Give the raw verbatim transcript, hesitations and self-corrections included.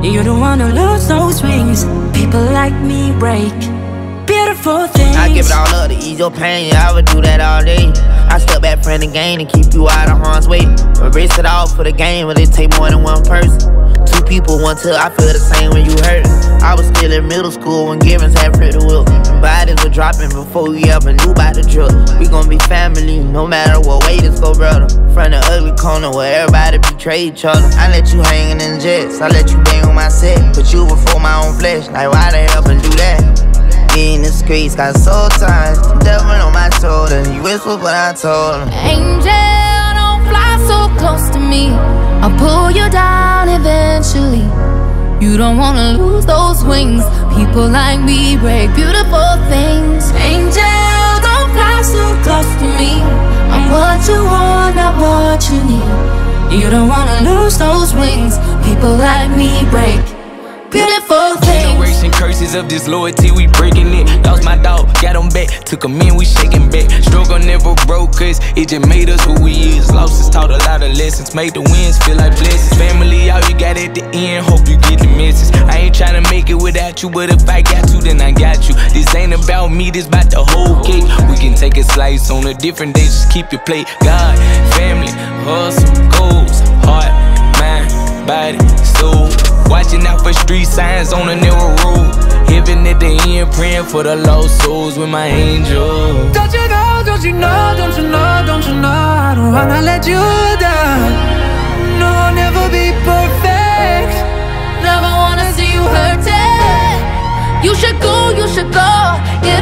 You don't wanna lose those wings. People like me break beautiful things. I give it all up to ease your pain, I would do that all day. I step back from the game and keep you out of harm's way. Erase it all for the game, but it take more than one person. Two people, one till I feel the same when you hurt. I was still in middle school when Givens had Pretty Will. Bodies were dropping before we ever knew about the drill. We gon' be family, no matter what way this go, brother. From the ugly corner where everybody betray each other. I let you hangin' in jets, I let you bang on my set. Put you before my own flesh, like why the hell and do that? In the streets, got soul ties, devil on my shoulder. You whisper what I told him. Angel, don't fly so close to me. I'll pull you down eventually. You don't wanna lose those wings. People like me break beautiful things. Angel, don't fly so close to me. I'm what you want, not what you need. You don't wanna lose those wings. People like me break beautiful things. Generation curses of disloyalty, we breaking it. Lost my dog, got him back. Took him in, we shaking back. Struggle never broke us, it just made us who we is. Losses taught a lot of lessons, made the wins feel like blessings. Family, all you got at the end, hope you get the message. I ain't tryna make it without you, but if I got to, then I got you. This ain't about me, this about the whole cake. We can take a slice on a different day, just keep your plate. God, family, hustle, goals, heart, mind, body, soul. Watching out for street signs on a narrow road. Heaven at the end, praying for the lost souls with my angel. Don't you know, don't you know, don't you know, don't you know I don't wanna let you down. No, I'll never be perfect. Never wanna see you hurting. You should go, you should go. Yeah.